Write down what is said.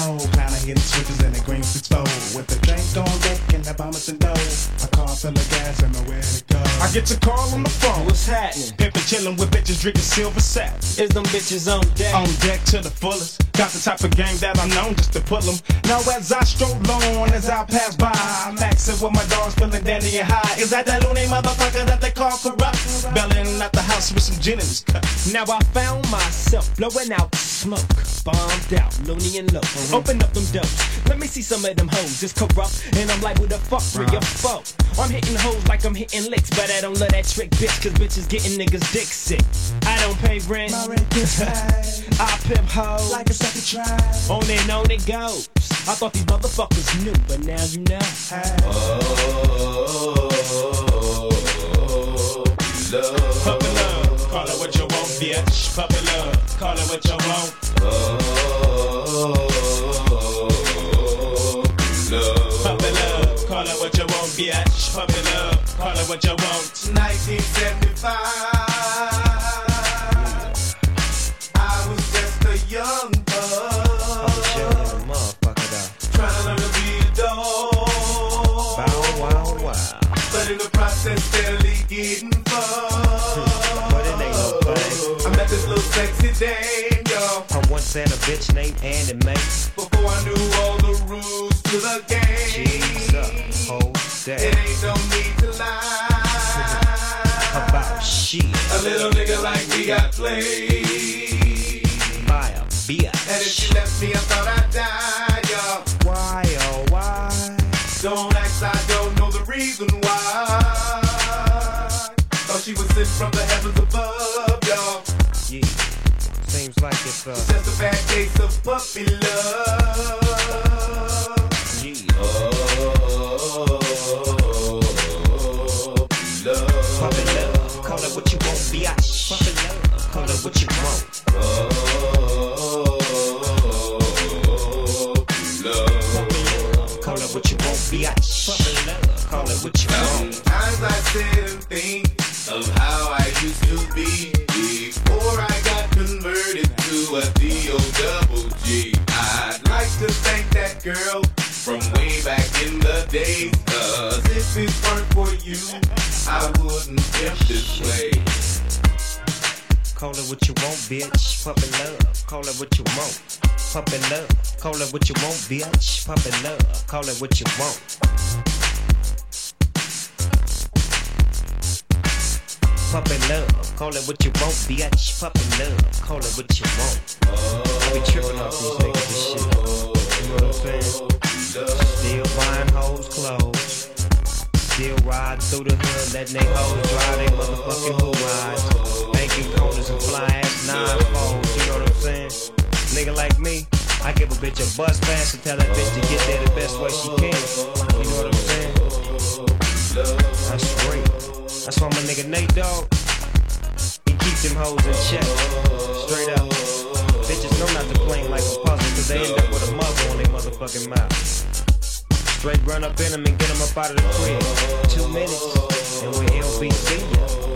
mode. Clown hitting switches and the green 6-4. With the drink on deck and the bombers and dough. A car full of gas and nowhere to go. I get your call on the phone. What's happening? Pimpin' chillin' with bitches drinking silver saps. Is them bitches on deck? On deck to the fullest. Got the type of game that I'm known just to pull them. Now as I stroll on, as I pass by, I'm maxing with my dogs feeling dandy and high. Is that loony motherfucker that they call corrupt? Belling at the house with some gin in his cup. Now I found myself blowing out smoke, bombed out, loony and low. Open up them doors, let me see some of them hoes. It's corrupt, and I'm like, who the fuck for your foe? I'm hitting hoes like I'm hitting licks, but I don't love that trick, bitch, cause bitches getting niggas dick sick. I don't pay rent, My rent gets paid. I pimp hoes, Like a second try. on it goes. I thought these motherfuckers knew, but now you know. Puppy love, call it what you want, bitch. Puppy love, call it what you want. Puppy love, call it what you want, bitch. Puppy love, call it what you want. 1975, I was just a young bug, trying to learn to be a dog. But in the process, steadily getting fucked. I met this little sexy dame, yo. I once had a bitch named Annie Mae. Before I knew all the rules to the game. Jesus, hold that. It ain't no need to lie About shit. A little nigga like me got played By a bitch. And if she left me, I thought I'd die, yo. Why, oh why? Don't ask, I don't know the reason why. Thought she was sent from the heavens above, yo. Yeah, seems like it's Just a bad case of puppy love. yeah. Puppy love, call it what you want, bitch. Puppy love, call it what you want. Puppy love, call it what you want, bitch. Puppy love, call it what you want. Sometimes I sit and think of how I used to be before I got converted to a D-O-double-G. I'd like to thank that girl from way back in the day, 'cause if it weren't for you, I wouldn't pimp this way. Call it what you want, bitch. Puppy love, call it what you want. Puppy love, call it what you want, bitch. Puppy love, call it what you want. Puppy love, call it what you want, bitch. Puppy love, call it what you want. I be tripping off these niggas and shit. You know what I'm saying? Still buying hoes clothes. Still riding through the hood, letting they hoes drive they motherfucking hood rides. Banking corners and fly ass 9-4s, you know what I'm saying? Nigga like me, I give a bitch a bus pass and tell that bitch to get there the best way she can. You know what I'm saying? That's real. That's why my nigga Nate Dogg, he keep them hoes in check. Straight up. Bitches know not to play like a puzzle, cause they end up with a muzzle on their motherfucking mouth. Straight run up in them and get them up out of the crib. 2 minutes, and we're LBC.